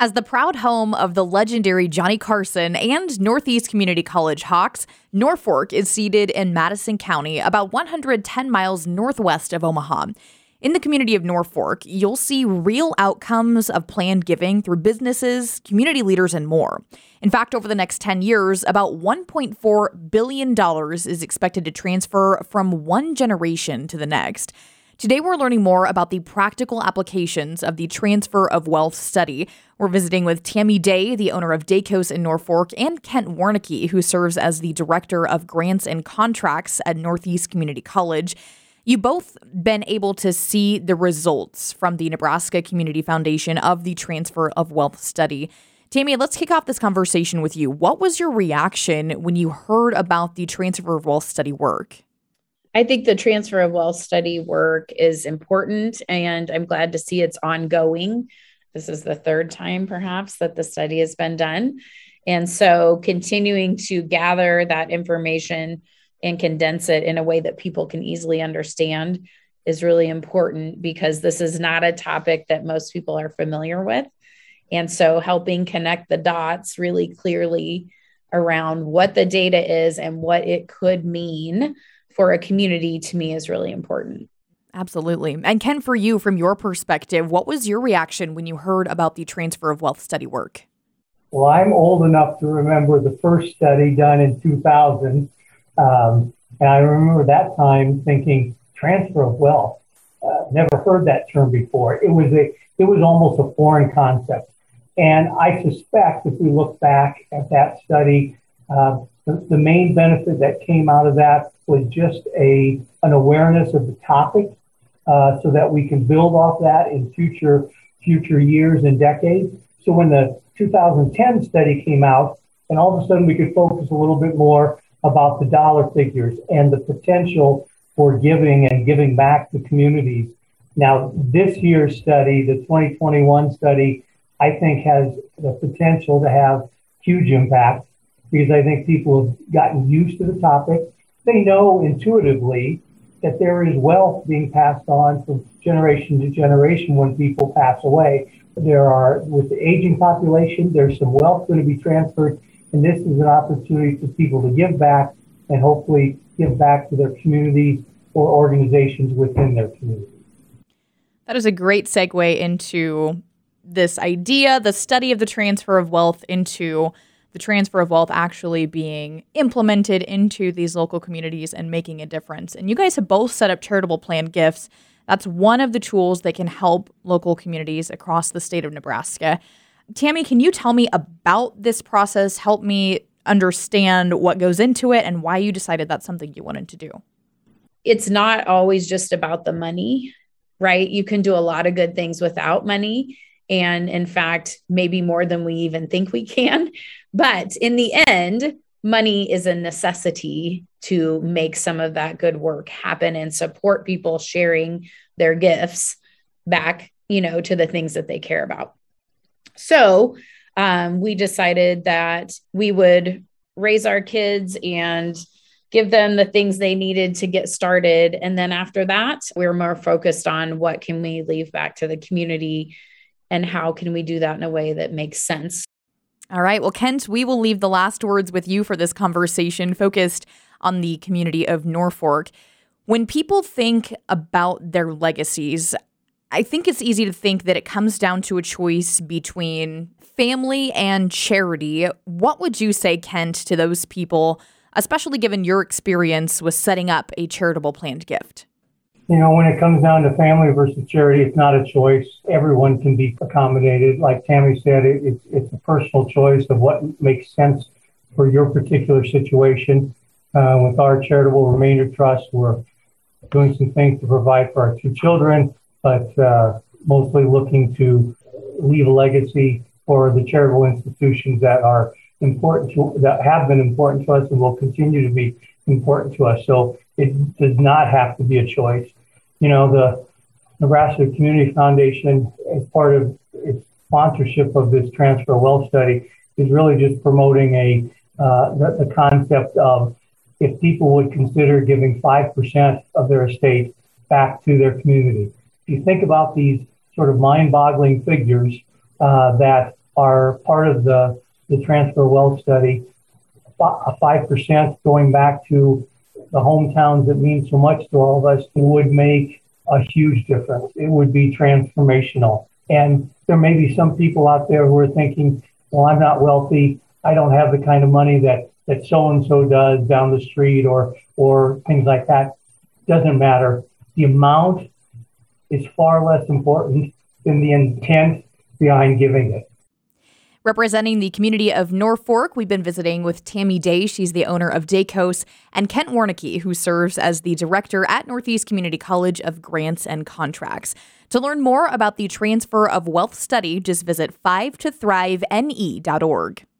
As the proud home of the legendary Johnny Carson and Northeast Community College Hawks, Norfolk is seated in Madison County, about 110 miles northwest of Omaha. In the community of Norfolk, you'll see real outcomes of planned giving through businesses, community leaders, and more. In fact, over the next 10 years, about $1.4 billion is expected to transfer from one generation to the next. Today, we're learning more about the practical applications of the Transfer of Wealth study. We're visiting with Tammy Day, the owner of Daycos in Norfolk, and Kent Warnicki, who serves as the Director of Grants and Contracts at Northeast Community College. You both been able to see the results from the Nebraska Community Foundation of the Transfer of Wealth study. Tammy, let's kick off this conversation with you. What was your reaction when you heard about the Transfer of Wealth study work? I think the Transfer of Wealth study work is important, and I'm glad to see it's ongoing. This is the third time, perhaps, that the study has been done. And so continuing to gather that information and condense it in a way that people can easily understand is really important, because this is not a topic that most people are familiar with. And so helping connect the dots really clearly around what the data is and what it could mean for a community, to me, is really important. Absolutely. And Ken, for you, from your perspective, what was your reaction when you heard about the Transfer of Wealth study work? Well, I'm old enough to remember the first study done in 2000. And I remember that time thinking, transfer of wealth. Never heard that term before. It was almost a foreign concept. And I suspect if we look back at that study, the main benefit that came out of that was just an awareness of the topic, so that we can build off that in future years and decades. So when the 2010 study came out, and all of a sudden we could focus a little bit more about the dollar figures and the potential for giving and giving back to communities. Now, this year's study, the 2021 study, I think has the potential to have huge impact, because I think people have gotten used to the topic. They know intuitively that there is wealth being passed on from generation to generation when people pass away. With the aging population, there's some wealth going to be transferred, and this is an opportunity for people to give back and hopefully give back to their communities or organizations within their community. That is a great segue into this idea, the study of the transfer of wealth, into the transfer of wealth actually being implemented into these local communities and making a difference. And you guys have both set up charitable planned gifts. That's one of the tools that can help local communities across the state of Nebraska. Tammy, can you tell me about this process? Help me understand what goes into it and why you decided that's something you wanted to do. It's not always just about the money, right? You can do a lot of good things without money. And in fact, maybe more than we even think we can. But in the end, money is a necessity to make some of that good work happen and support people sharing their gifts back, to the things that they care about. So we decided that we would raise our kids and give them the things they needed to get started. And then after that, we're more focused on what can we leave back to the community and how can we do that in a way that makes sense. All right. Well, Kent, we will leave the last words with you for this conversation focused on the community of Norfolk. When people think about their legacies, I think it's easy to think that it comes down to a choice between family and charity. What would you say, Kent, to those people, especially given your experience with setting up a charitable planned gift? When it comes down to family versus charity, it's not a choice. Everyone can be accommodated. Like Tammy said, it's a personal choice of what makes sense for your particular situation. With our charitable remainder trust, we're doing some things to provide for our two children, but mostly looking to leave a legacy for the charitable institutions that are that have been important to us and will continue to be important to us. So it does not have to be a choice. The Nebraska Community Foundation, as part of its sponsorship of this Transfer of Wealth study, is really just promoting the concept of, if people would consider giving 5% of their estate back to their community. If you think about these sort of mind-boggling figures, that are part of the Transfer Wealth Study, a 5% going back to the hometowns that mean so much to all of us would make a huge difference. It would be transformational. And there may be some people out there who are thinking, well, I'm not wealthy. I don't have the kind of money that so-and-so does down the street or things like that. Doesn't matter. The amount is far less important than the intent behind giving it. Representing the community of Norfolk, we've been visiting with Tammy Day. She's the owner of Daycos, and Kent Warnicki, who serves as the director at Northeast Community College of Grants and Contracts. To learn more about the Transfer of Wealth study, just visit 5tothrivene.org.